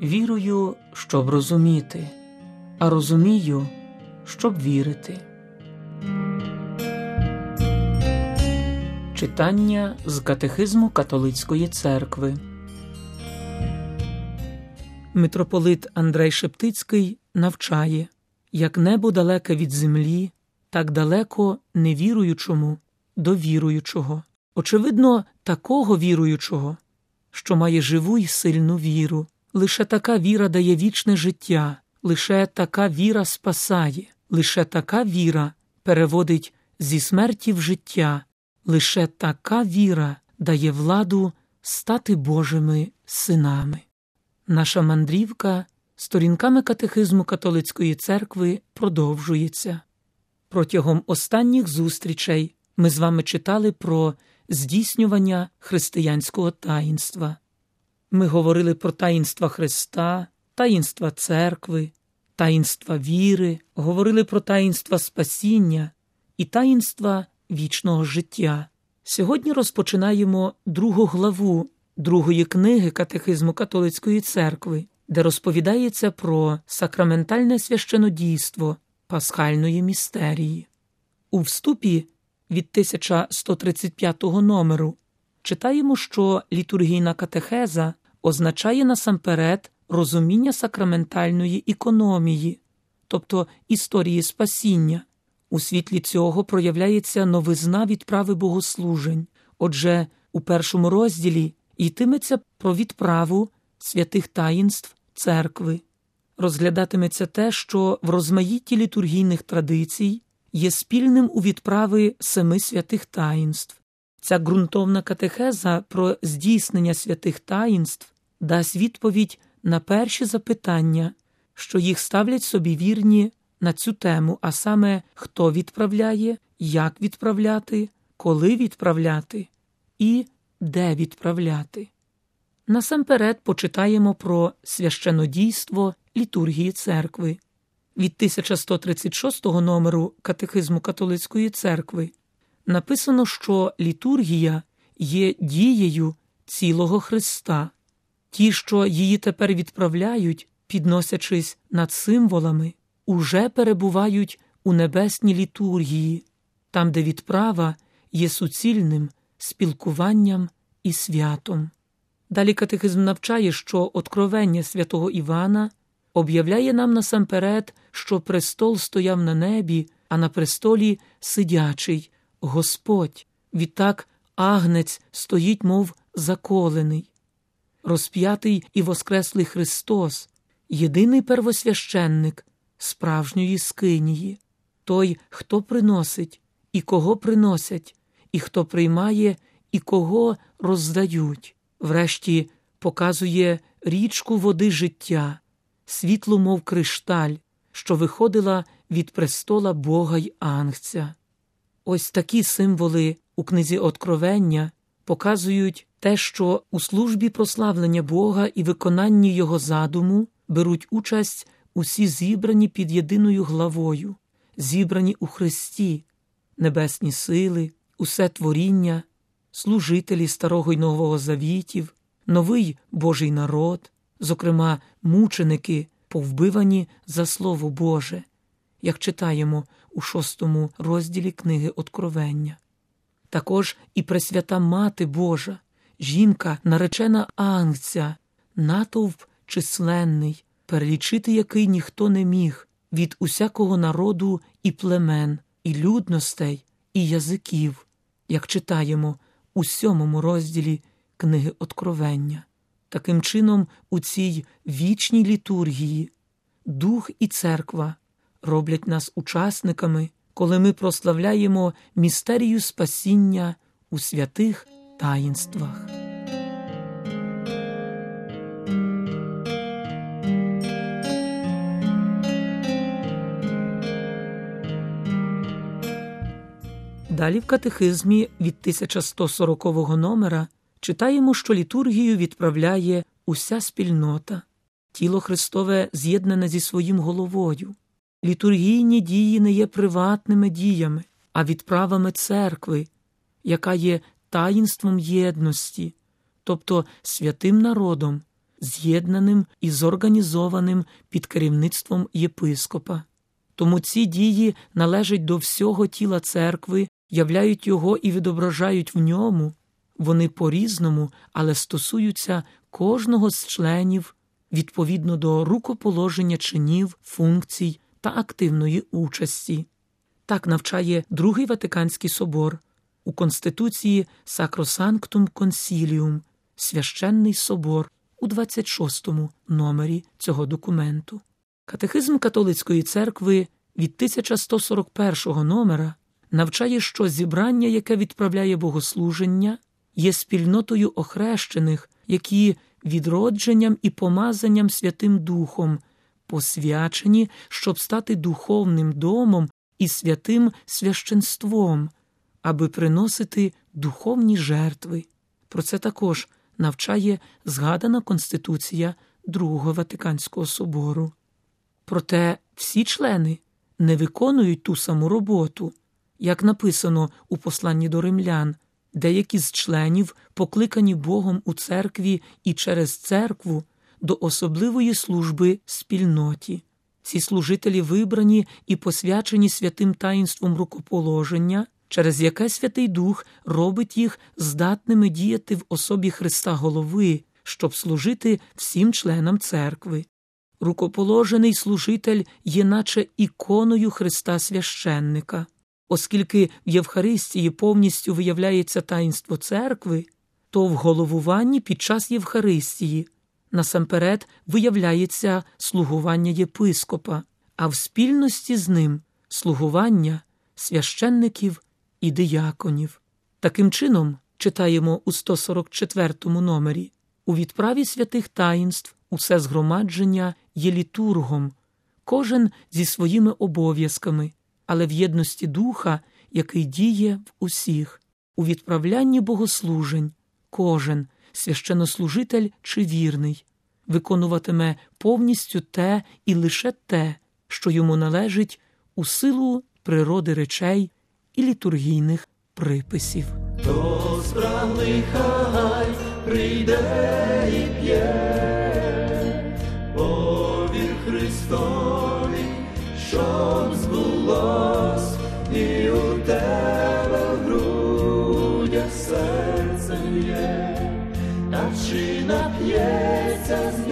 Вірую, щоб розуміти, а розумію, щоб вірити. Читання з Катехизму Католицької церкви. Митрополит Андрей Шептицький навчає: як небо далеке від землі, так далеко невіруючому до віруючого. Очевидно, такого віруючого, що має живу й сильну віру. Лише така віра дає вічне життя, лише така віра спасає, лише така віра переводить зі смерті в життя, лише така віра дає владу стати Божими синами. Наша мандрівка сторінками Катехизму Католицької церкви продовжується. Протягом останніх зустрічей ми з вами читали про здійснювання християнського таїнства. Ми говорили про таїнства Христа, таїнства церкви, таїнства віри, говорили про таїнства спасіння і таїнства вічного життя. Сьогодні розпочинаємо 2 главу 2 книги Катехизму Католицької церкви, де розповідається про сакраментальне священодійство пасхальної містерії. У вступі від 1135 номеру читаємо, що літургійна катехеза означає насамперед розуміння сакраментальної ікономії, тобто історії спасіння. У світлі цього проявляється новизна відправи богослужень. Отже, у 1 розділі йтиметься про відправу святих таїнств церкви. Розглядатиметься те, що в розмаїтті літургійних традицій є спільним у відправи 7 святих таїнств. Ця ґрунтовна катехеза про здійснення святих таїнств дасть відповідь на перші запитання, що їх ставлять собі вірні на цю тему, а саме хто відправляє, як відправляти, коли відправляти і де відправляти. Насамперед почитаємо про священодійство літургії церкви. Від 1136 номеру Катехизму Католицької церкви написано, що літургія є дією цілого Христа. Ті, що її тепер відправляють, підносячись над символами, уже перебувають у небесній літургії, там, де відправа є суцільним спілкуванням і святом. Далі катехизм навчає, що откровення святого Івана об'являє нам насамперед, що престол стояв на небі, а на престолі сидячий Господь. Відтак агнець стоїть, мов заколений. Розп'ятий і воскреслий Христос, єдиний первосвященник справжньої скинії. Той, хто приносить, і кого приносять, і хто приймає, і кого роздають. Врешті показує річку води життя, світлу, мов кришталь, що виходила від престола Бога й Ангця. Ось такі символи у книзі Откровення показують те, що у службі прославлення Бога і виконанні Його задуму беруть участь усі зібрані під єдиною главою, зібрані у Христі, небесні сили, усе творіння, служителі Старого й Нового Завітів, новий Божий народ, зокрема мученики, повбивані за Слово Боже, як читаємо у 6 розділі книги Откровення. Також і Пресвята Мати Божа, жінка, наречена Ангця, натовп численний, перелічити який ніхто не міг, від усякого народу і племен, і людностей, і язиків, як читаємо у 7 розділі книги Откровення. Таким чином, у цій вічній літургії Дух і Церква роблять нас учасниками, коли ми прославляємо містерію спасіння у святих таїнствах. Далі в катехизмі від 1140 номера читаємо, що літургію відправляє уся спільнота. Тіло Христове з'єднане зі своїм головою. Літургійні дії не є приватними діями, а відправами церкви, яка є таїнством єдності, тобто святим народом, з'єднаним і зорганізованим під керівництвом єпископа. Тому ці дії належать до всього тіла церкви, являють його і відображають в ньому. Вони по-різному, але стосуються кожного з членів відповідно до рукоположення чинів, функцій та активної участі. Так навчає Другий Ватиканський собор у Конституції Sacrosanctum Concilium, Священний собор, у 26-му номері цього документу. Катехизм католицької церкви від 1141 номера навчає, що зібрання, яке відправляє богослуження, є спільнотою охрещених, які відродженням і помазанням Святим Духом посвячені, щоб стати духовним домом і святим священством, аби приносити духовні жертви. Про це також навчає згадана Конституція Другого Ватиканського собору. Проте всі члени не виконують ту саму роботу. Як написано у посланні до римлян, деякі з членів покликані Богом у церкві і через церкву до особливої служби спільноті. Ці служителі вибрані і посвячені святим таїнством рукоположення, через яке Святий Дух робить їх здатними діяти в особі Христа Голови, щоб служити всім членам церкви. Рукоположений служитель є наче іконою Христа священника. Оскільки в Євхаристії повністю виявляється таїнство церкви, то в головуванні під час Євхаристії насамперед виявляється слугування єпископа, а в спільності з ним слугування священників і дияконів. Таким чином, читаємо у 144-му номері, у відправі святих таїнств усе згромадження є літургом, кожен зі своїми обов'язками, але в єдності Духа, який діє в усіх. У відправлянні богослужень кожен, священнослужитель чи вірний, виконуватиме повністю те і лише те, що йому належить у силу природи речей і літургійних приписів. Хто спраглий, хай прийде і п'є, повір Христові, щоб збулось і у тебе в грудях серце є, та чи нап'ється з